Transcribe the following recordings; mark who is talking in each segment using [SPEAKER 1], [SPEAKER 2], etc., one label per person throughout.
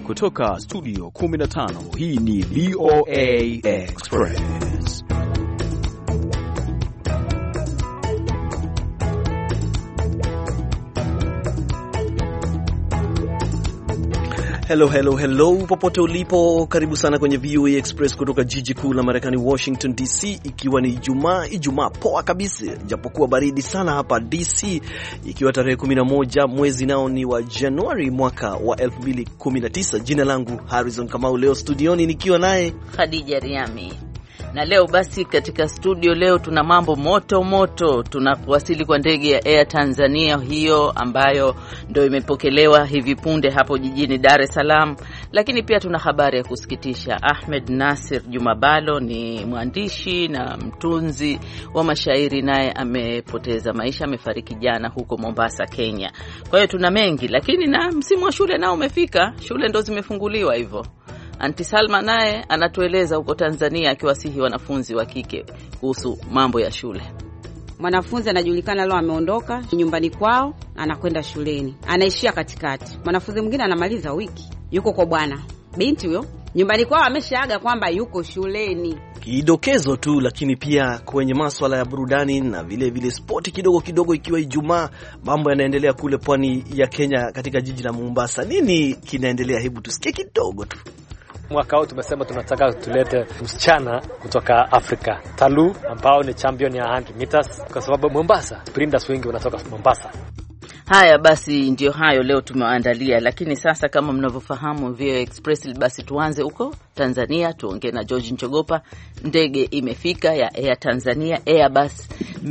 [SPEAKER 1] Kutoka studio 15, hii ni VOA Express. Hello, popote ulipo, karibu sana kwenye VOA Express kutoka jiji kuu la Marekani, Washington DC, ikiwa ni Ijumaa poa kabisa, japokuwa baridi sana hapa DC, ikiwa tarehe 11 mwezi nao ni wa Januari mwaka wa 2019. Jina langu Harrison Kamau, leo studioni nikiwa naye
[SPEAKER 2] Khadija Riami. Na leo basi katika studio leo tuna mambo moto. Tunawasili kwa ndege ya Air Tanzania hiyo ambayo ndio imepokelewa hivi punde hapo jijini Dar es Salaam. Lakini pia tuna habari ya kusikitisha. Ahmed Nasir Jumabalo ni mwandishi na mtunzi wa mashairi, naye amepoteza maisha, amefariki jana huko Mombasa, Kenya. Kwa hiyo tuna mengi, lakini na msimu wa shule nao umefika. Shule ndo zimefunguliwa hivyo. Aunti Salma naye anatueleza huko Tanzania, akiwasihi wanafunzi wa kike kuhusu mambo ya shule.
[SPEAKER 3] Mwanafunzi anajulikana leo ameondoka nyumbani kwao, anakwenda shuleni, anaishia katikati. Mwanafunzi mwingine anamaliza wiki, yuko kwa bwana. Binti huyo nyumbani kwao ameshaaga kwamba yuko shuleni.
[SPEAKER 1] Kidokezo tu, lakini pia kwenye masuala ya burudani na vile spoti kidogo, ikiwa Ijumaa, mambo yanaendelea kule pwani ya Kenya katika jiji la Mombasa. Nini kinaendelea? Hebu tusikie kidogo tu.
[SPEAKER 4] Mwaka huu tumesema tunataka tulete msichana kutoka Afrika, Talu, ambao ni champion ya 100 meters, kwa sababu Mombasa sprinters wengi wanatoka Mombasa.
[SPEAKER 2] Haya basi, ndio hayo leo tumewaandalia, lakini sasa kama mnavyofahamu VOA Express, basi tuanze huko Tanzania, tuongee na George Njogopa. Ndege imefika ya Air Tanzania, Airbus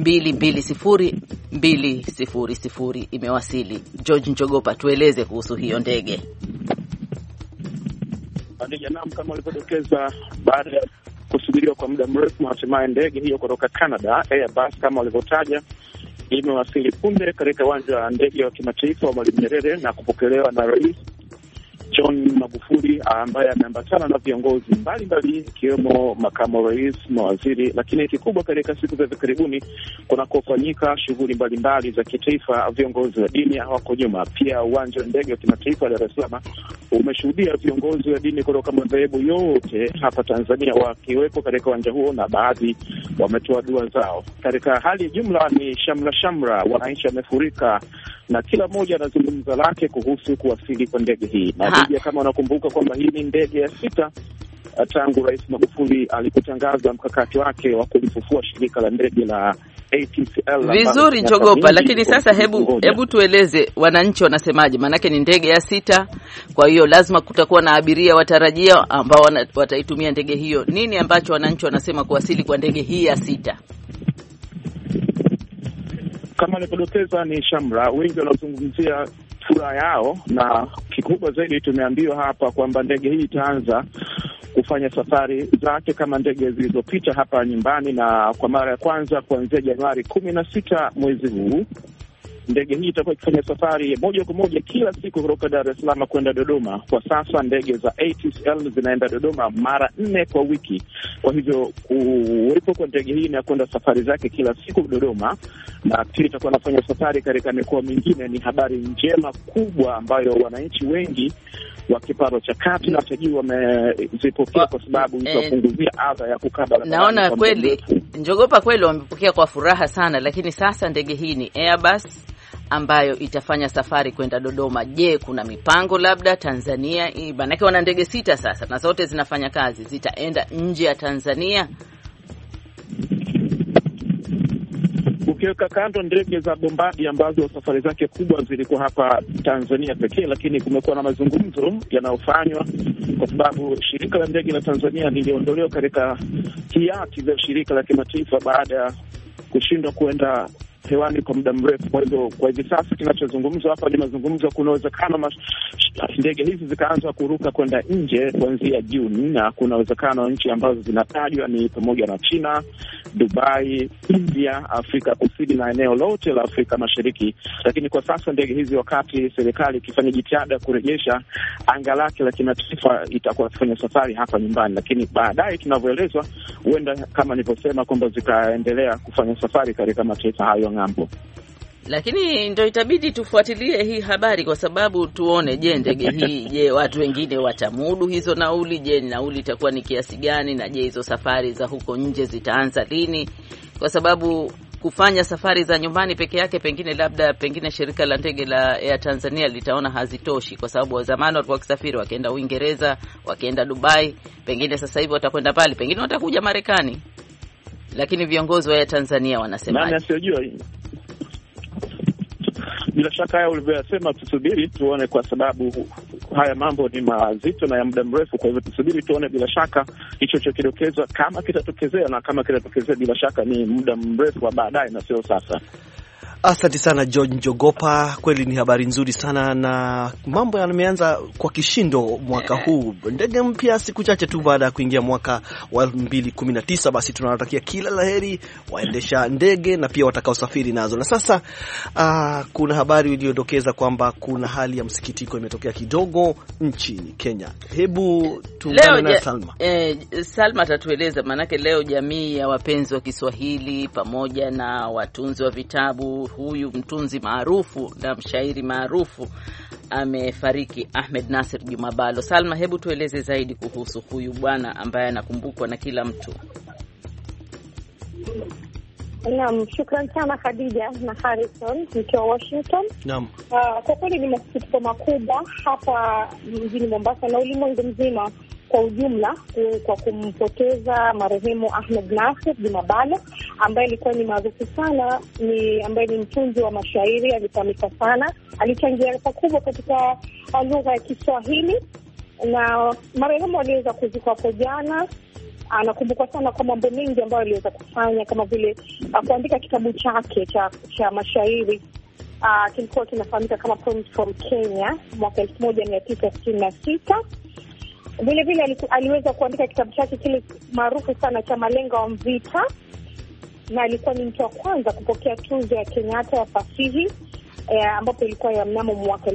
[SPEAKER 2] 220 imewasili. George Njogopa, tueleze kuhusu hiyo ndege.
[SPEAKER 5] Naam, kama walivyodokeza, baada ya kusubiriwa kwa muda mrefu, hatimaye ndege hiyo kutoka Canada, Airbus kama walivyotaja, imewasili punde katika uwanja wa ndege wa kimataifa wa Mwalimu Nyerere na kupokelewa na Rais John Magufuli, ambaye ameambatana na viongozi mbalimbali ikiwemo makamu rais, mawaziri. Lakini kikubwa katika siku za karibuni kunakofanyika shughuli mbalimbali za kitaifa, viongozi wa dini hawako nyuma. Pia uwanja wa ndege wa kimataifa Dar es Salaam umeshuhudia viongozi wa dini kutoka madhehebu yote hapa Tanzania wakiwepo katika uwanja huo, na baadhi wametoa dua zao. Katika hali jumla ni shamra, wananchi wamefurika na kila mmoja anazungumza lake kuhusu kuwasili kwa ndege hii. Na kama unakumbuka kwamba hii ni ndege ya 6 tangu Rais Magufuli alipotangaza mkakati wake wa kulifufua shirika la ndege la ATCL.
[SPEAKER 2] Vizuri Njogopa, lakini sasa hebu tueleze wananchi wanasemaje, manake ni ndege ya 6, kwa hiyo lazima kutakuwa na abiria watarajia ambao wataitumia ndege hiyo. Nini ambacho wananchi wanasema kuwasili kwa ndege hii ya 6?
[SPEAKER 5] Kama nilipodokeza ni shamra, wengi wanazungumzia furaha yao, na kikubwa zaidi tumeambiwa hapa kwamba ndege hii itaanza kufanya safari zake kama ndege zilizopita hapa nyumbani, na kwa mara ya kwanza kuanzia Januari 16 mwezi huu ndege hii itakuwa ikifanya safari moja kwa moja kila siku kutoka Dar es Salaam kwenda Dodoma. Kwa sasa ndege za ATCL zinaenda Dodoma mara 4 kwa wiki. Kwa hivyo kuwepo kwa ndege hii na kwenda safari zake kila siku Dodoma, na pia itakuwa nafanya safari katika mikoa mingine, ni habari njema kubwa ambayo wananchi wengi wa kipato cha kati na tajiri wamezipokea, kwa sababu itapunguzia adha ya kukaba.
[SPEAKER 2] Naona kweli Njogopa, kweli wamepokea kwa furaha sana. Lakini sasa ndege hii ni Airbus ambayo itafanya safari kwenda Dodoma. Je, kuna mipango labda Tanzania, manake wana ndege 6 sasa na zote zinafanya kazi, zitaenda nje ya Tanzania?
[SPEAKER 5] Ukiweka kando ndege za Bombardier ambazo safari zake kubwa zilikuwa hapa Tanzania pekee, lakini kumekuwa na mazungumzo yanayofanywa, kwa sababu shirika la ndege la Tanzania liliondolewa katika hiati za shirika la kimataifa baada ya kushindwa kuenda hewani kwa muda mrefu. Kwa hivyo kwa hivi sasa kinachozungumzwa hapa ni mazungumzo, kuna uwezekano ndege hizi zikaanza kuruka kwenda nje kuanzia Juni, na kuna uwezekano nchi ambazo zinatajwa ni pamoja na China, Dubai, India, Afrika Kusini na eneo lote la Afrika Mashariki. Lakini kwa sasa ndege hizi, wakati serikali ikifanya jitihada kurejesha anga lake la kimataifa, itakuwa kufanya safari hapa nyumbani, lakini baadaye tunavyoelezwa huenda kama nilivyosema kwamba zikaendelea kufanya safari katika mataifa hayo ng'ambo.
[SPEAKER 2] Lakini ndio itabidi tufuatilie hii habari kwa sababu tuone, je, ndege hii, je, watu wengine watamudu hizo nauli? Je, nauli itakuwa ni kiasi gani? Na je, hizo safari za huko nje zitaanza lini? Kwa sababu kufanya safari za nyumbani peke yake pengine shirika la ndege la Air Tanzania litaona hazitoshi, kwa sababu zamani walikuwa wakisafiri wakienda Uingereza, wakienda Dubai, pengine sasa hivi watakwenda pale, pengine watakuja Marekani. Lakini viongozi wa Air Tanzania wanasema
[SPEAKER 5] nani asiyojua. Bila shaka haya ulivyosema, tusubiri tuone, kwa sababu haya mambo ni mazito na ya muda mrefu. Kwa hivyo tusubiri tuone, bila shaka hicho chokidokezwa kama kitatokezea, na kama kitatokezea bila shaka ni muda mrefu wa baadaye na sio sasa.
[SPEAKER 1] Asante sana George Njogopa, kweli ni habari nzuri sana, na mambo yameanza kwa kishindo mwaka huu. Ndege mpya siku chache tu baada ya kuingia mwaka wa 2019. Basi tunawatakia kila laheri waendesha ndege na pia watakaosafiri nazo. Na sasa kuna habari iliyodokeza kwamba kuna hali ya msikitiko imetokea kidogo nchini Kenya. Hebu tuungane na Salma.
[SPEAKER 2] Salma atatueleza, manake leo jamii ya wapenzi wa Kiswahili pamoja na watunzi wa vitabu, huyu mtunzi maarufu na mshairi maarufu amefariki, Ahmed Nasir Jumabalo. Salma, hebu tueleze zaidi kuhusu huyu bwana ambaye anakumbukwa na kila mtu.
[SPEAKER 6] Naam, shukrani sana Khadija na Harrison nikiwa Washington.
[SPEAKER 1] Naam.
[SPEAKER 6] Kwa kweli ni masikitiko makubwa hapa mjini Mombasa na ulimwengu mzima kwa ujumla kwa kumpoteza marehemu Ahmed Nasir Jumabalo ambaye alikuwa ni maarufu sana, ambaye ni mtunzi wa mashairi, alifahamika sana, alichangia pakubwa katika lugha ya Kiswahili, na marehemu aliweza kuzikwa hapo jana. Anakumbukwa sana kwa mambo mengi ambayo aliweza kufanya, kama vile kuandika kitabu chake cha mashairi kilikuwa kinafahamika kama Poems from Kenya mwaka 1966. Vile vile aliweza kuandika kitabu chake kile maarufu sana cha Malenga wa Mvita, na alikuwa ni mtu wa kwanza kupokea tuzo ya Kenyatta ya fasihi ambapo ilikuwa ya mnamo mwaka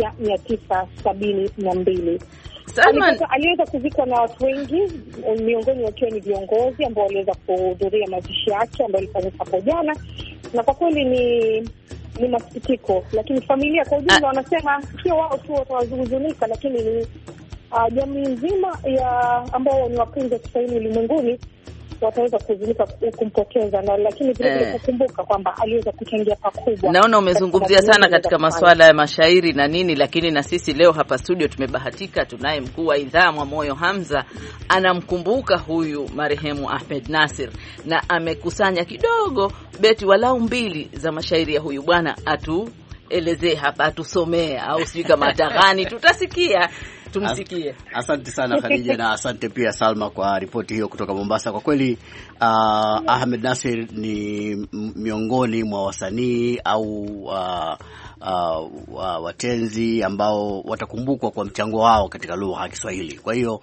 [SPEAKER 6] 1972. Aliweza kuzikwa na watu wengi, miongoni wakiwa ni viongozi ambao waliweza kuhudhuria mazishi yake ambayo ilifanyika hapo jana, na kwa kweli ni masikitiko. Lakini familia kwa ujumla wanasema sio wao tu watahuzunika, lakini ni jamii nzima ya ambao ni wapenzi wa Kiswahili ulimwenguni wataweza kuzunika kumpoteza, na lakini vile kukumbuka kwamba aliweza kuchangia pakubwa.
[SPEAKER 2] Naona umezungumzia sana katika masuala ya mashairi na nini, lakini na sisi leo hapa studio tumebahatika, tunaye mkuu wa idhaa Mwamoyo Hamza, anamkumbuka huyu marehemu Ahmed Nasir, na amekusanya kidogo beti walau 2 za mashairi ya huyu bwana. Atuelezee hapa, atusomee, au sijui kama atagani tutasikia. Tumsikie.
[SPEAKER 7] Asante sana Khadija, na asante pia Salma kwa ripoti hiyo kutoka Mombasa. Kwa kweli Ahmed Nasir ni miongoni mwa wasanii au watenzi ambao watakumbukwa kwa mchango wao katika lugha ya Kiswahili. Kwa hiyo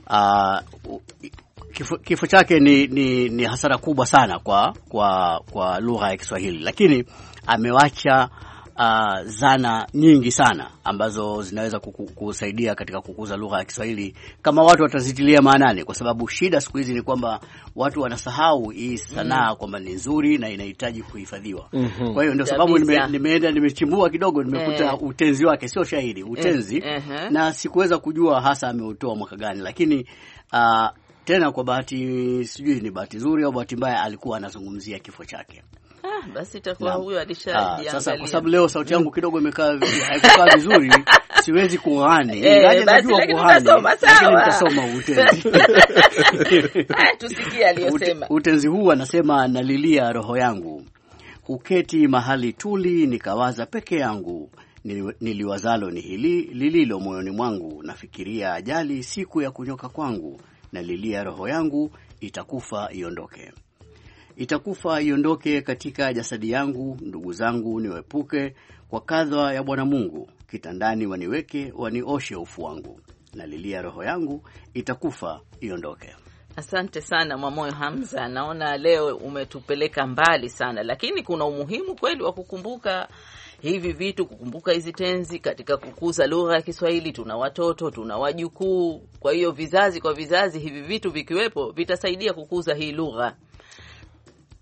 [SPEAKER 7] kifo chake ni hasara kubwa sana kwa lugha ya Kiswahili, lakini amewacha zana nyingi sana ambazo zinaweza kusaidia katika kukuza lugha ya Kiswahili kama watu watazitilia maanani, kwa sababu shida siku hizi ni kwamba watu wanasahau hii sanaa kwamba ni nzuri na inahitaji kuhifadhiwa. Kwa hiyo ndio sababu nimechimbua kidogo, nimekuta utenzi wake, sio shairi, utenzi, na sikuweza kujua hasa ameutoa mwaka gani, lakini tena kwa bahati, sijui ni bahati nzuri au bahati mbaya, alikuwa anazungumzia kifo chake.
[SPEAKER 2] Basi itakuwa huyo alishajiangalia.
[SPEAKER 7] Sasa kwa sababu leo sauti yangu kidogo haikukaa vizuri, siwezi kughani. Najua kughani, lakini nitasoma utenzi.
[SPEAKER 2] Tusikie aliyosema.
[SPEAKER 7] Utenzi huu anasema: nalilia roho yangu, huketi mahali tuli, nikawaza peke yangu, niliwazalo ni hili lililo moyoni mwangu, nafikiria ajali siku ya kunyoka kwangu, nalilia roho yangu, itakufa iondoke. Itakufa iondoke katika jasadi yangu, ndugu zangu niwepuke kwa kadha ya Bwana Mungu, kitandani waniweke, wanioshe ufu wangu, nalilia roho yangu, itakufa iondoke.
[SPEAKER 2] Asante sana Mwamoyo Hamza, naona leo umetupeleka mbali sana, lakini kuna umuhimu kweli wa kukumbuka hivi vitu, kukumbuka hizi tenzi katika kukuza lugha ya Kiswahili. Tuna watoto, tuna wajukuu, kwa hiyo vizazi kwa vizazi hivi vitu vikiwepo vitasaidia kukuza hii lugha.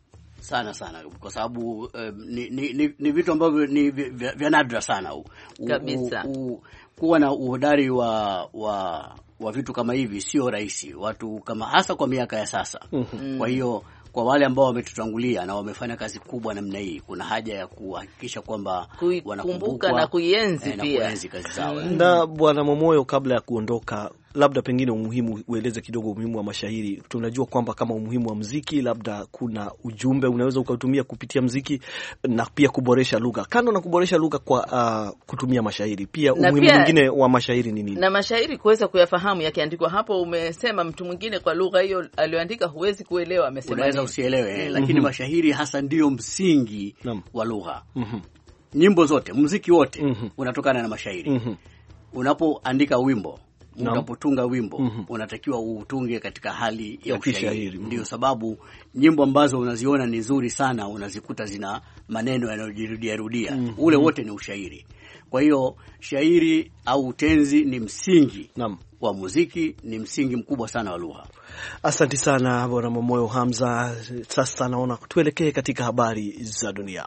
[SPEAKER 7] sana kwa sababu ni vitu ambavyo ni vya nadra sana
[SPEAKER 2] kabisa.
[SPEAKER 7] Kuwa na uhodari wa vitu kama hivi sio rahisi, watu kama hasa kwa miaka ya sasa. Kwa hiyo kwa wale ambao wametutangulia na wamefanya kazi kubwa namna hii, kuna haja ya kuhakikisha kwamba
[SPEAKER 2] wanakumbuka na kuienzi pia
[SPEAKER 7] kazi zao.
[SPEAKER 1] Na Bwana Momoyo, kabla ya kuondoka, labda pengine ueleze kidogo umuhimu wa mashairi. Tunajua kwamba kama umuhimu wa muziki, labda kuna ujumbe unaweza ukautumia kupitia muziki na pia kuboresha lugha. Kando na kuboresha lugha kwa kutumia mashairi, pia umuhimu mwingine wa mashairi ni nini? Na
[SPEAKER 2] mashairi kuweza kuyafahamu yakiandikwa hapo. Umesema mtu mwingine kwa lugha hiyo aliyoandika huwezi kuelewa, amesema
[SPEAKER 7] unaweza usielewe, lakini mashairi hasa ndio msingi wa lugha. Nyimbo zote, muziki wote unatokana na mashairi. Unapoandika wimbo, unapotunga wimbo, unatakiwa utunge katika hali ya ushairi. Ndio sababu nyimbo ambazo unaziona ni nzuri sana unazikuta zina maneno yanayojirudia. Ule wote ni ushairi. Kwa hiyo shairi au tenzi ni msingi wa muziki, ni msingi mkubwa sana wa lugha.
[SPEAKER 1] Asante sana Bwana Momoyo Hamza. Sasa naona tuelekee katika habari za dunia.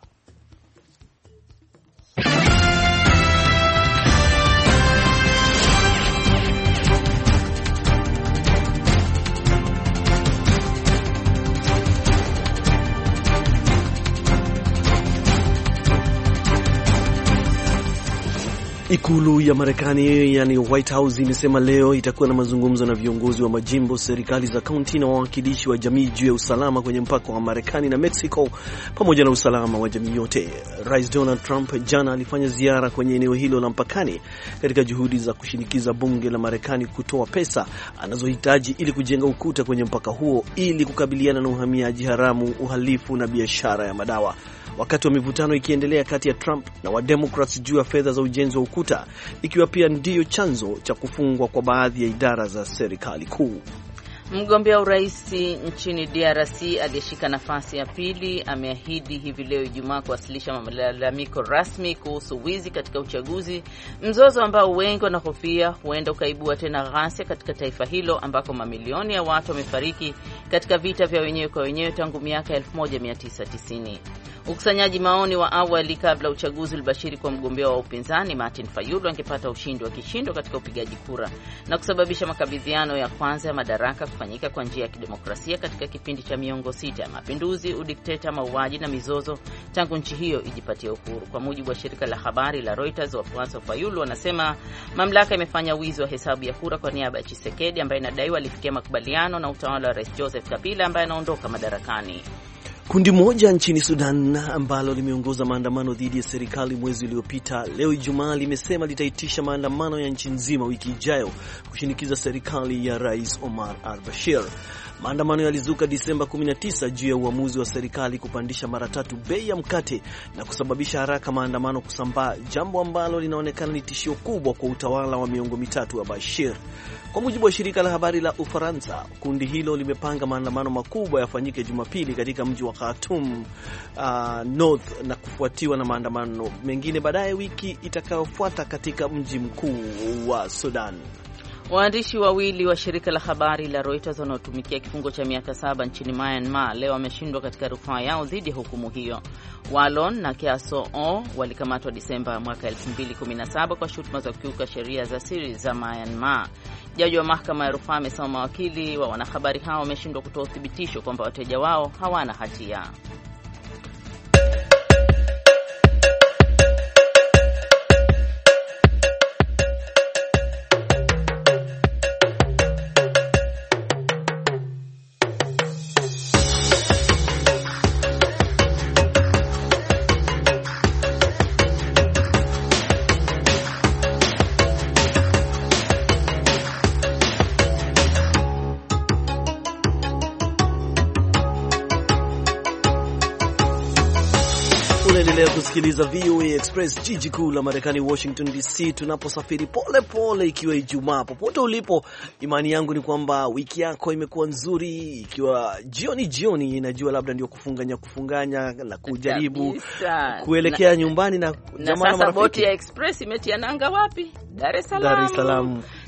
[SPEAKER 1] Ikulu ya Marekani, yani White House, imesema leo itakuwa na mazungumzo na viongozi wa majimbo, serikali za kaunti na wawakilishi wa jamii juu ya usalama kwenye mpaka wa Marekani na Mexico pamoja na usalama wa jamii yote. Rais Donald Trump jana alifanya ziara kwenye eneo hilo la mpakani katika juhudi za kushinikiza bunge la Marekani kutoa pesa anazohitaji ili kujenga ukuta kwenye mpaka huo ili kukabiliana na uhamiaji haramu, uhalifu na biashara ya madawa. Wakati wa mivutano ikiendelea kati ya Trump na Wademokrats juu ya fedha za ujenzi wa ukuta, ikiwa pia ndiyo chanzo cha kufungwa kwa baadhi ya idara za serikali kuu.
[SPEAKER 2] Mgombea urais nchini DRC aliyeshika nafasi ya pili ameahidi hivi leo Ijumaa kuwasilisha malalamiko rasmi kuhusu wizi katika uchaguzi, mzozo ambao wengi wanahofia huenda ukaibua tena ghasia katika taifa hilo ambako mamilioni ya watu wamefariki katika vita vya wenyewe kwa wenyewe tangu miaka 1990. Ukusanyaji maoni wa awali kabla uchaguzi ulibashiri kwa mgombea wa upinzani Martin Fayulu angepata ushindi wa kishindo katika upigaji kura na kusababisha makabidhiano ya kwanza ya madaraka kufanyika kwa njia ya kidemokrasia katika kipindi cha miongo 6 ya mapinduzi, udikteta, mauaji na mizozo tangu nchi hiyo ijipatie uhuru. Kwa mujibu wa shirika la habari la Reuters, wafuasi wa Fayulu wanasema mamlaka imefanya wizi wa hesabu ya kura kwa niaba ya Tshisekedi ambaye inadaiwa alifikia makubaliano na utawala wa Rais Joseph Kabila ambaye anaondoka madarakani.
[SPEAKER 1] Kundi moja nchini Sudan ambalo limeongoza maandamano dhidi ya serikali mwezi uliopita, leo Ijumaa limesema litaitisha maandamano ya nchi nzima wiki ijayo kushinikiza serikali ya Rais Omar al-Bashir. Maandamano yalizuka Disemba 19 juu ya uamuzi wa serikali kupandisha mara 3 bei ya mkate na kusababisha haraka maandamano kusambaa, jambo ambalo linaonekana ni tishio kubwa kwa utawala wa miongo mitatu wa Bashir. Kwa mujibu wa shirika la habari la Ufaransa, kundi hilo limepanga maandamano makubwa yafanyike Jumapili katika mji wa Khartoum North na kufuatiwa na maandamano mengine baadaye wiki itakayofuata katika mji mkuu wa Sudan.
[SPEAKER 2] Waandishi wawili wa shirika la habari la Reuters wanaotumikia kifungo cha miaka 7 nchini Myanmar leo wameshindwa katika rufaa yao dhidi ya hukumu hiyo. Wallon na Keasoo walikamatwa Disemba mwaka 2017 kwa shutuma za kukiuka sheria za siri za Myanmar. Jaji wa mahakama ya rufaa amesema mawakili wa wanahabari hao wameshindwa kutoa uthibitisho kwamba wateja wao hawana hatia.
[SPEAKER 1] Unaendelea kusikiliza VOA Express, jiji kuu la Marekani, Washington DC, tunaposafiri pole pole ikiwa Ijumaa. Popote ulipo, imani yangu ni kwamba wiki yako imekuwa nzuri, ikiwa jioni najua labda ndio kufunganya na kujaribu kuelekea nyumbani na
[SPEAKER 2] sasa boti ya Express imetia nanga wapi? Dar es Salaam.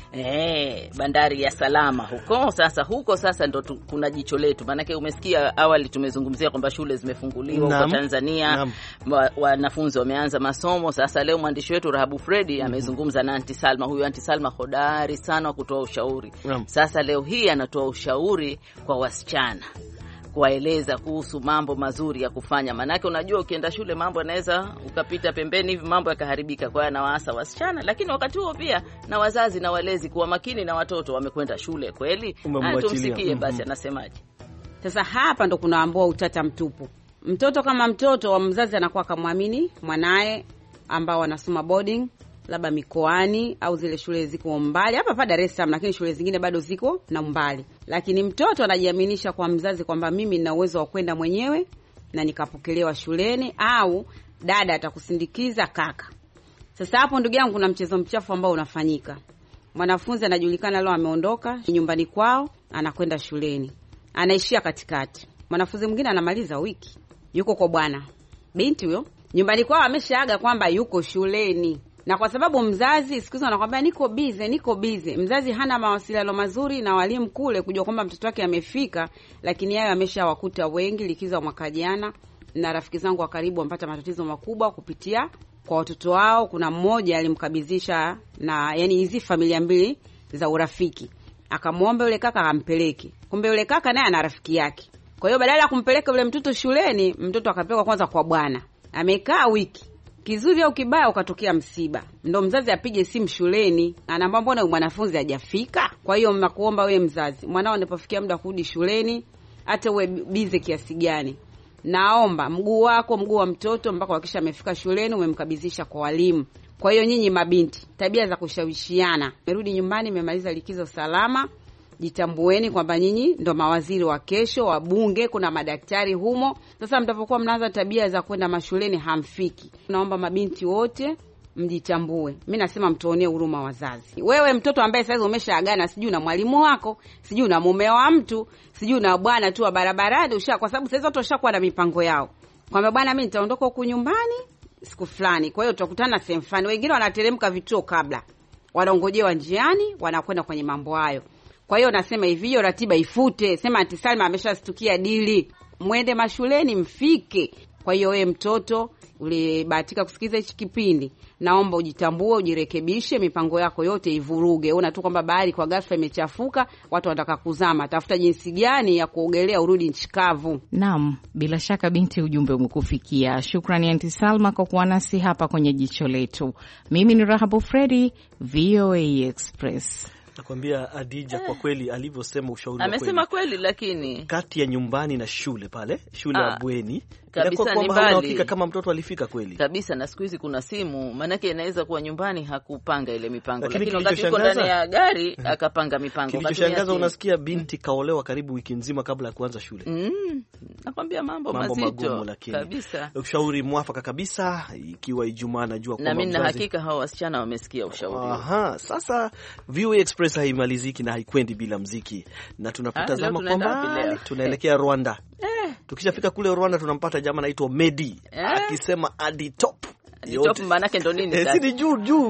[SPEAKER 2] bandari ya Salama huko. Sasa ndo kuna jicho letu, maanake umesikia awali tumezungumzia kwamba shule zimefunguliwa kwa Tanzania, wanafunzi wameanza masomo. Sasa leo mwandishi wetu Rahabu Fredi amezungumza na Aunti Salma. Huyu Aunti Salma hodari sana wa kutoa ushauri. Sasa leo hii anatoa ushauri kwa wasichana, kuwaeleza kuhusu mambo mazuri ya kufanya. Manake unajua ukienda shule mambo yanaweza ukapita pembeni hivi, mambo yakaharibika. Kwa hiyo anawaasa wasichana, lakini wakati huo pia na wazazi na walezi kuwa makini na watoto wamekwenda shule kweli. Tumsikie basi anasemaje.
[SPEAKER 3] Sasa hapa ndo kunaambua utata mtupu. Mtoto kama mtoto wa mzazi anakuwa kamwamini mwanae ambao wanasoma boarding labda mikoani au zile shule ziko mbali hapa Dar es Salaam, lakini shule zingine bado ziko na mbali. Lakini mtoto anajiaminisha kwa mzazi kwamba mimi nina uwezo wa kwenda mwenyewe na nikapokelewa shuleni, au dada atakusindikiza, kaka. Sasa hapo ndugu yangu kuna mchezo mchafu ambao unafanyika. Mwanafunzi anajulikana leo ameondoka nyumbani kwao, anakwenda shuleni. Anaishia katikati. Mwanafunzi mwingine anamaliza wiki, yuko kwa bwana. Binti huyo nyumbani kwao ameshaaga kwamba yuko shuleni. Na kwa sababu mzazi siku hizo anakuambia niko busy. Mzazi hana mawasiliano mazuri na walimu kule kujua kwamba mtoto wake amefika, lakini yeye ameshawakuta wengi likizo mwaka jana, na rafiki zangu wa karibu wampata matatizo makubwa kupitia kwa watoto wao. Kuna mmoja alimkabidhisha, na yani hizi familia mbili za urafiki, akamwomba yule kaka ampeleke. Kumbe yule kaka naye ana rafiki yake. Kwa hiyo badala ya kumpeleka yule mtoto shuleni, mtoto akapelekwa kwanza kwa bwana. Amekaa wiki. Kizuri au kibaya ukatokea msiba. Ndio mzazi apige simu shuleni, anaambia mbona mwanafunzi hajafika? Kwa hiyo mnakuomba wewe mzazi, mwanao anapofikia muda kurudi shuleni, hata uwe busy kiasi gani, naomba mguu wa mtoto mpaka hakisha amefika shuleni umemkabidhisha kwa walimu. Kwa hiyo nyinyi mabinti, tabia za kushawishiana. Merudi nyumbani, mmemaliza likizo salama, jitambueni kwamba nyinyi ndo mawaziri wa kesho, wabunge, kuna madaktari humo. Sasa mtapokuwa mnaanza tabia za kwenda mashuleni hamfiki. Naomba mabinti wote mjitambue. Mimi nasema mtuonee huruma wazazi. Wewe mtoto ambaye sasa umeshaagana, sijui na mwalimu wako, sijui na mume wa mtu, sijui na bwana tu wa barabarani, kwa sababu sasa watu washakuwa na mipango yao. Kwamba bwana mimi nitaondoka huku nyumbani siku fulani, kwa hiyo tutakutana sehemu fulani. Wengine wanateremka vituo kabla, wanaongojewa njiani, wanakwenda kwenye mambo hayo. Kwa hiyo nasema hivi, hiyo ratiba ifute. Sema Aunti Salma ameshastukia dili. Mwende mashuleni mfike. Kwa hiyo wewe mtoto ulibahatika kusikiza hichi kipindi, naomba ujitambue, ujirekebishe, mipango yako yote ivuruge. Una tu kwamba bahari kwa ghafla imechafuka, watu wanataka kuzama. Tafuta jinsi gani ya kuogelea urudi nchi kavu.
[SPEAKER 8] Naam, bila shaka binti, ujumbe umekufikia. Shukrani Aunti Salma kwa kuwa nasi hapa kwenye jicho letu. Mimi ni Rahabu Fredi, VOA Express.
[SPEAKER 1] Nakwambia Adija, kwa kweli alivyosema ushauri wa kweli.
[SPEAKER 2] Amesema kweli, lakini
[SPEAKER 1] kati ya nyumbani na shule pale, shule ya bweni,
[SPEAKER 2] kabisa ni
[SPEAKER 1] mbali kama mtoto alifika kweli.
[SPEAKER 2] Kabisa, na siku hizi kuna simu, manake inaweza kuwa nyumbani hakupanga ile mipango, lakini wakati yuko ndani ya gari akapanga mipango.
[SPEAKER 1] Kilichoshangaza unasikia binti kaolewa karibu wiki nzima kabla ya kuanza shule.
[SPEAKER 2] Nakwambia mambo mazito kabisa.
[SPEAKER 1] Ushauri mwafaka kabisa, ikiwa Ijumaa najua kwamba
[SPEAKER 2] na mimi na hakika hao wasichana wamesikia ushauri.
[SPEAKER 1] Sasa VOA Express haimaliziki na haikwendi bila muziki, na tunapotazama kwamba tunaelekea Rwanda. Tukishafika kule Rwanda tunampata jamaa anaitwa Medi akisema Adi Top.
[SPEAKER 2] Adi Top maana yake ndo nini sasa?
[SPEAKER 1] Si juu.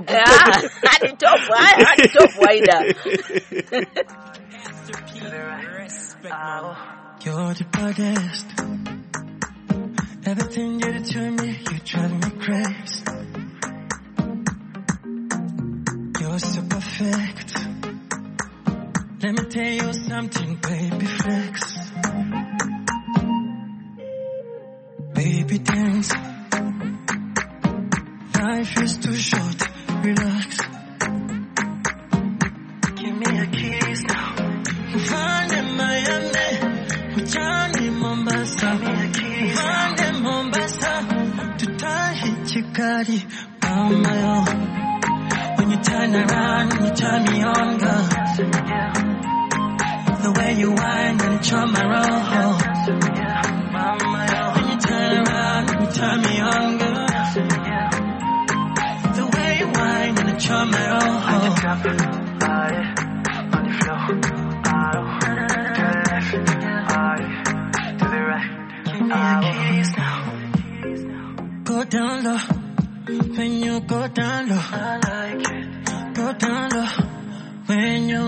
[SPEAKER 2] Adi Top, Adi Top waida.
[SPEAKER 9] You're the baddest. Everything you do to me, you drive me crazy. You're so perfect. Let me tell you something, baby, flex. Baby, dance. Life is too short, relax. Give me a kiss now. Find Miami, Johnny Mombasa. Find Mombasa, Tutahi Chikari, on my own. When you turn around, you turn me on, girl. The way you whine and charm my roll. When you turn around, you turn me on, girl. The way you whine and charm my roll. I can drop it, on the floor. To the left, to the right. Give me a kiss now. Go down low. When you go down low, I like it. Go down low.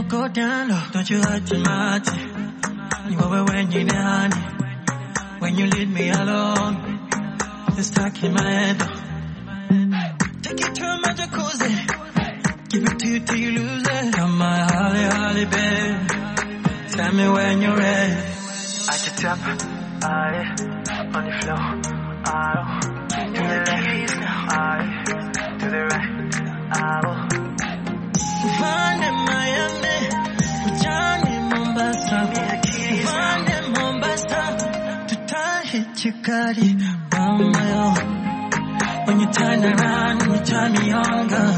[SPEAKER 9] go down low, don't you hurt your mind. You over when you're honey. When you leave me alone, it's stuck in my head. Take you to my jacuzzi, give it to you till you lose it. You're my holly, holly, babe. Tell me when you're ready. At the top, on the floor, to the left, to the right, Vande Miami, Johnny Mombasa, Vande Mombasa, tutahi chikari, mama. When you turn around and you turn me on, girl.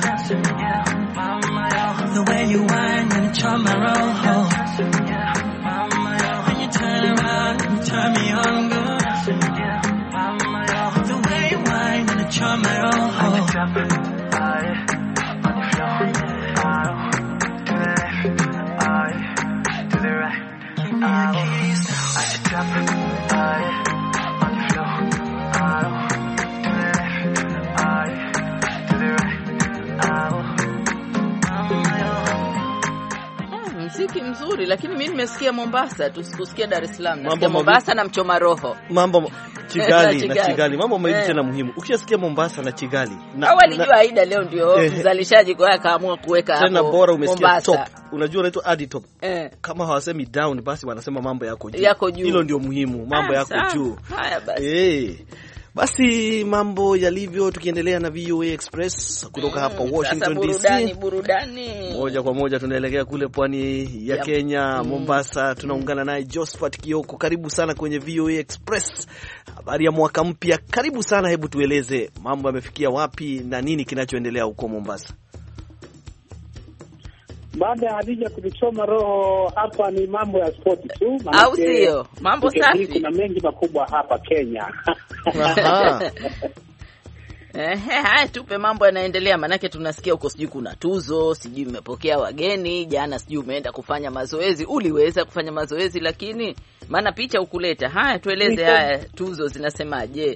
[SPEAKER 9] The way you whine and charm my roll. When you turn around and you turn me on, girl. The way you whine and charm my roll. On the floor, to the left, to the right. Give me your keys now. At the top, on the floor,
[SPEAKER 2] muziki mzuri, lakini mimi nimesikia Mombasa, tusikusikia Dar es Salaam. Nasikia Mombasa na mchoma roho.
[SPEAKER 1] Mambo Kigali na Kigali. Mambo mawili tena muhimu. Ukishasikia Mombasa na Kigali.
[SPEAKER 2] Walijua Aida leo ndio mzalishaji kwa akaamua kuweka hapo.
[SPEAKER 1] Tena bora umesikia top. Unajua unaitwa Adi top. Kama hawasemi down basi wanasema mambo yako juu. Hilo ndio muhimu, mambo yako juu.
[SPEAKER 2] Haya basi.
[SPEAKER 1] Basi mambo yalivyo, tukiendelea na VOA Express kutoka hapa Washington DC.
[SPEAKER 2] Burudani.
[SPEAKER 1] Moja kwa moja tunaelekea kule pwani ya Kenya, Mombasa. Tunaungana naye Josephat Kioko. Karibu sana kwenye VOA Express. Habari ya mwaka mpya. Karibu sana, hebu tueleze mambo yamefikia wapi na nini kinachoendelea huko Mombasa.
[SPEAKER 5] Baada ya Hadija kulichoma roho, hapa ni mambo ya sport tu.
[SPEAKER 2] Au sio? Mambo safi.
[SPEAKER 5] Kuna mengi makubwa hapa Kenya.
[SPEAKER 2] Haya, tupe mambo yanaendelea, manake tunasikia huko sijui kuna tuzo, sijui mmepokea wageni, jana sijui umeenda kufanya mazoezi, uliweza kufanya mazoezi lakini maana picha ukuleta. Haya, tueleze haya tuzo zinasemaje?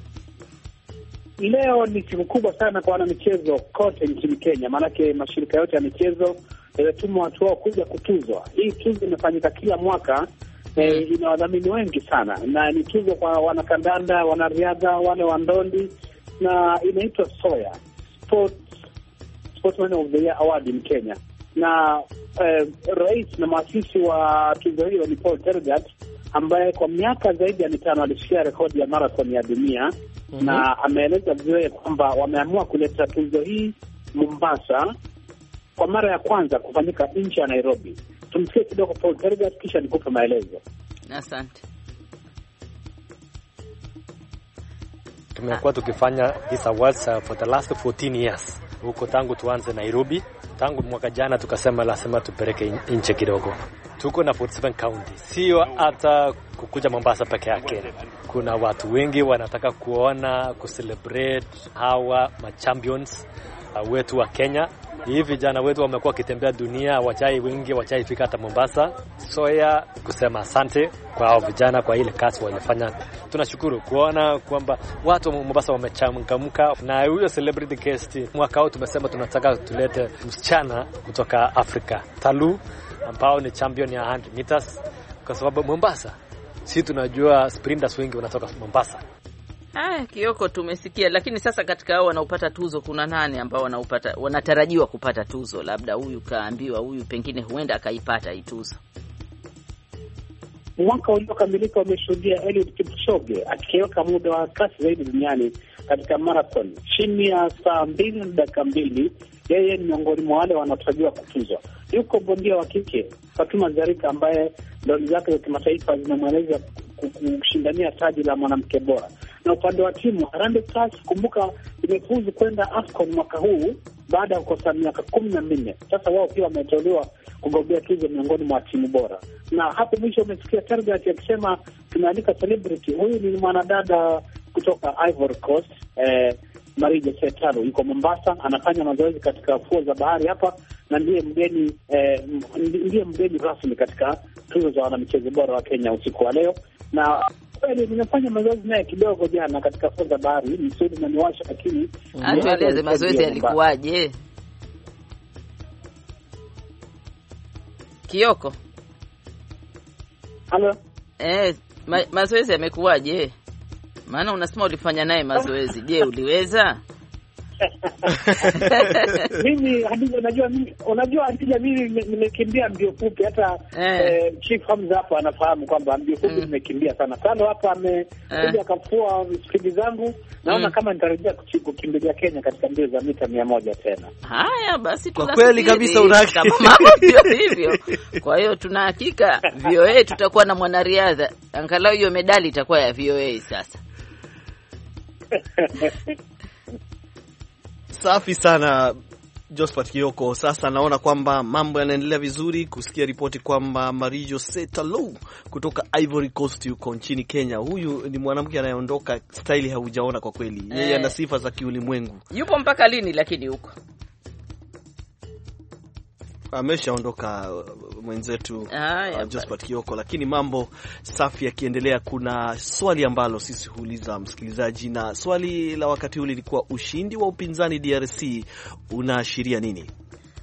[SPEAKER 5] Leo ni siku kubwa sana kwa wanamichezo kote nchini Kenya, manake mashirika yote ya michezo yametuma watu wao kuja kutuzwa. Hii tuzo inafanyika kila mwaka, ina wadhamini wengi sana, na ni tuzo kwa wanakandanda, wanariadha, wale wa ndondi, na inaitwa Soya Sportsman of the Year Award in Kenya. Na rais na maafisi wa tuzo hiyo ni Paul Tergat, ambaye kwa miaka zaidi ya 5 alishikia rekodi ya marathon ya dunia. Na ameeleza vizuri kwamba wameamua kuleta tuzo hii Mombasa kwa mara ya kwanza kufanyika nje ya Nairobi. Tumsikie kidogo Paul Tergat kisha nikupe maelezo.
[SPEAKER 2] Asante.
[SPEAKER 4] Tumekuwa tukifanya this awards for the last 14 years. Huko tangu tuanze Nairobi, tangu mwaka jana tukasema lazima tupeleke nje kidogo. Tuko na 47 county. Sio hata kukuja Mombasa peke yake. Kuna watu wengi wanataka kuona, kucelebrate hawa champions wetu wa Kenya. Hivi vijana wetu wamekuwa kitembea dunia, wachai wengi wachaifika hata Mombasa. Soya kusema asante kwa hao vijana kwa ile kazi walifanya. Tunashukuru kuona kwamba watu wa Mombasa wamechangamka, na huyo celebrity guest mwaka huu tumesema tunataka tulete msichana kutoka Afrika, Talu, ambao ni champion ya 100 meters, kwa sababu Mombasa si tunajua sprinters wengi wanatoka Mombasa.
[SPEAKER 2] Kioko tumesikia, lakini sasa katika hao wanaopata tuzo kuna nani ambao wanatarajiwa kupata tuzo? Labda huyu kaambiwa huyu pengine huenda akaipata hii tuzo.
[SPEAKER 5] Mwaka uliokamilika umeshuhudia Eliud Kipchoge akiweka muda wa kasi zaidi duniani katika marathon chini ya saa 2 na dakika 2. Yeye ni miongoni mwa wale wanaotarajiwa kutuzwa. Yuko bondia wa kike Fatuma Zarika ambaye ndoni zake za kimataifa zinamweleza kushindania taji la mwanamke bora. Na upande wa timu Harambee Stars, kumbuka, imefuzu kwenda AFCON mwaka huu baada ya kukosa miaka 14. Sasa wao pia wametolewa kugombea tuzo miongoni mwa timu bora. Na hapo mwisho umesikia Tergat akisema tumeandika celebrity. Huyu ni mwanadada kutoka Ivory Coast, Marije Setaro, yuko Mombasa, anafanya mazoezi katika fuo za bahari hapa, na ndiye mgeni rasmi katika tuzo za wanamichezo bora wa Kenya usiku wa leo. Na kweli nimefanya mazoezi naye kidogo jana katika fuo za bahari, misuli na niwasha, lakini
[SPEAKER 2] atueleze mazoezi yalikuwaje? Kioko.
[SPEAKER 10] Halo.
[SPEAKER 2] Mazoezi yamekuwaje? Maana unasema ulifanya naye mazoezi. Je, uliweza?
[SPEAKER 10] Mimi unajua Hadija, mimi nimekimbia mbio fupi, hata Chief Hamza hapa anafahamu kwamba mbio fupi nimekimbia sana. Sasa hapa amekuja akafua spidi zangu, naona kama nitarejea kukimbilia Kenya katika mbio za mita 100 tena.
[SPEAKER 2] Haya basi,
[SPEAKER 1] kwa kweli kabisa
[SPEAKER 2] kama mambo hivyo. Kwa hiyo tuna hakika VOA tutakuwa na mwanariadha, angalau hiyo medali itakuwa ya VOA sasa.
[SPEAKER 1] Safi sana Josephat Kioko. Sasa naona kwamba mambo yanaendelea vizuri, kusikia ripoti kwamba Marie-Josée Talou kutoka Ivory Coast yuko nchini Kenya. Huyu ni mwanamke anayeondoka staili haujaona kwa kweli. Yeye ana sifa za kiulimwengu.
[SPEAKER 2] Yupo mpaka lini lakini huko?
[SPEAKER 1] Ameshaondoka mwenzetu Josephat Kioko, lakini mambo safi yakiendelea. Kuna swali ambalo sisi huuliza msikilizaji, na swali la wakati ule lilikuwa ushindi wa upinzani DRC unaashiria nini?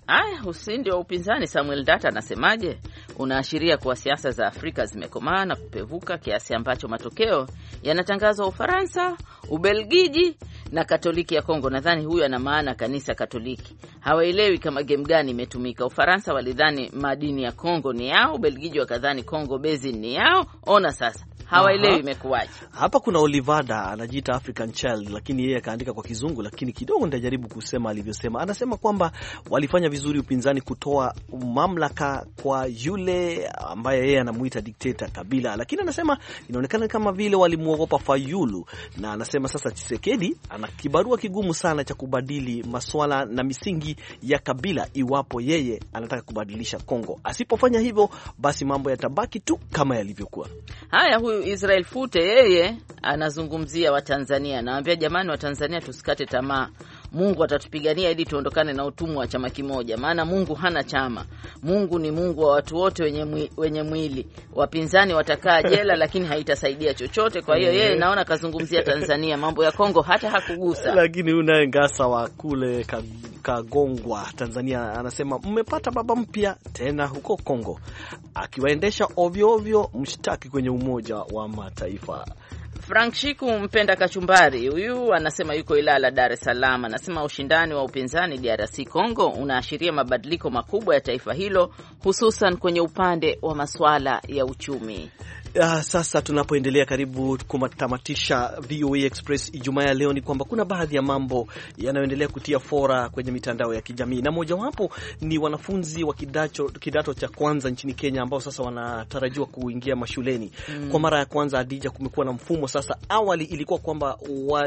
[SPEAKER 2] Ushindi wa upinzani, Samuel Data anasemaje? Unaashiria kuwa siasa za Afrika zimekomaa na kupevuka kiasi ambacho matokeo yanatangazwa Ufaransa, Ubelgiji na Katoliki ya Kongo. Nadhani huyu ana maana kanisa Katoliki. Hawaelewi kama game gani imetumika. Ufaransa walidhani madini ya Kongo ni yao, Ubelgiji wakadhani Kongo Basin ni yao. Ona sasa hawaelewi imekuwaje.
[SPEAKER 1] Hapa kuna Olivada anajiita African Child, lakini yeye akaandika kwa Kizungu, lakini kidogo nitajaribu kusema alivyosema. Anasema kwamba walifanya vizuri upinzani kutoa mamlaka kwa yule ambaye yeye anamuita dikteta Kabila, lakini anasema inaonekana kama vile walimuogopa Fayulu, na anasema sasa Tshisekedi ana kibarua kigumu sana cha kubadili masuala na misingi ya Kabila iwapo yeye anataka kubadilisha Kongo. Asipofanya hivyo basi mambo yatabaki tu kama yalivyokuwa.
[SPEAKER 2] Haya, huyu Israel Fute yeye anazungumzia Watanzania. Naambia jamani, Watanzania tusikate tamaa. Mungu atatupigania ili tuondokane na utumwa wa chama kimoja. Maana Mungu hana chama. Mungu ni Mungu wa watu wote wenye mwili. Wapinzani watakaa jela lakini haitasaidia chochote. Kwa hiyo yeye naona kazungumzia Tanzania, mambo ya Kongo hata hakugusa.
[SPEAKER 1] Lakini unaye Ngasa wa kule Kagongwa Tanzania anasema mmepata baba mpya tena huko Kongo, akiwaendesha ovyo ovyo mshtaki kwenye Umoja wa Mataifa.
[SPEAKER 2] Frank Shiku mpenda kachumbari, huyu anasema yuko Ilala, Dar es Salaam. Anasema ushindani wa upinzani DRC Kongo unaashiria mabadiliko makubwa ya taifa hilo, hususan kwenye upande wa masuala ya uchumi.
[SPEAKER 1] Sasa tunapoendelea karibu kumatamatisha VOA Express Ijumaa ya leo, ni kwamba kuna baadhi ya mambo yanayoendelea kutia fora kwenye mitandao ya kijamii, na mojawapo ni wanafunzi wa kidato cha kwanza nchini Kenya ambao sasa wanatarajiwa kuingia mashuleni. Kwa mara ya kwanza Hadija, kumekuwa na mfumo sasa. Awali ilikuwa kwamba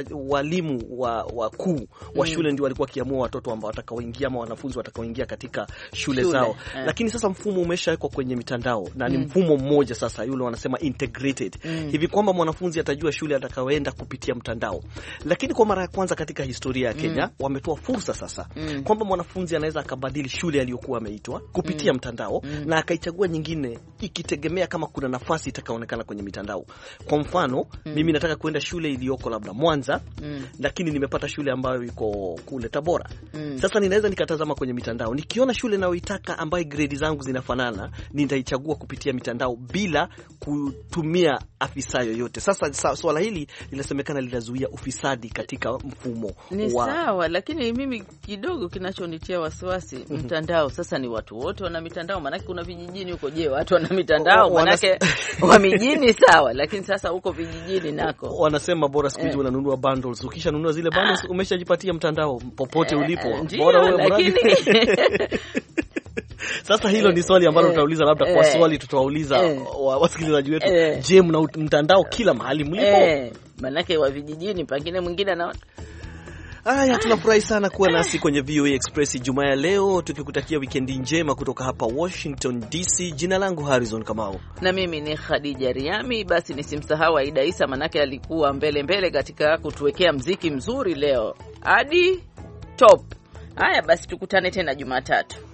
[SPEAKER 1] walimu wakuu wa shule ndio walikuwa kiamua watoto ambao watakaoingia ama wanafunzi watakaoingia katika shule zao. Lakini sasa mfumo umeshawekwa kwenye mitandao na ni mfumo mmoja sasa, yule wanasema integrated. Hivi kwamba mwanafunzi atajua shule atakayoenda kupitia mtandao. Lakini kwa mara ya kwanza katika historia ya Kenya wametoa fursa sasa kwamba mwanafunzi anaweza akabadili shule aliyokuwa ameitwa kupitia mtandao na akaichagua nyingine ikitegemea kama kuna nafasi itakaonekana kwenye mitandao. Kwa mfano, mimi nataka kwenda shule iliyoko labda Mwanza, lakini nimepata shule ambayo iko kule Tabora. Sasa ninaweza nikatazama kwenye mitandao. Nikiona shule nayoitaka ambayo grade zangu zinafanana, nitaichagua kupitia mitandao bila kutumia afisa yoyote. Sasa swala hili linasemekana linazuia ufisadi katika mfumo
[SPEAKER 2] ni sawa, lakini mimi kidogo kinachonitia wasiwasi mtandao. Sasa ni watu wote wana mitandao, manake kuna vijijini huko. Je, watu wana mitandao? Manake wa mijini sawa, lakini sasa huko vijijini nako wanasema
[SPEAKER 1] bora siku hizi unanunua bundles. Ukishanunua zile bundles umeshajipatia mtandao popote ulipo. Bora wewe lakini sasa hilo ni swali ambalo tutauliza, labda kwa swali tutawauliza wasikilizaji wetu. Je, mna mtandao kila mahali mlipo?
[SPEAKER 2] Manake wa vijijini pengine mwingine anaona.
[SPEAKER 1] Haya, tunafurahi sana kuwa nasi kwenye VOA Express Jumaa ya leo, tukikutakia wikendi njema kutoka hapa Washington DC. Jina langu Harrison Kamau
[SPEAKER 2] na mimi ni Khadija Riami. Basi nisimsahau Aida Isa, manake alikuwa mbele katika kutuwekea mziki mzuri leo hadi top. Haya basi tukutane tena Jumatatu.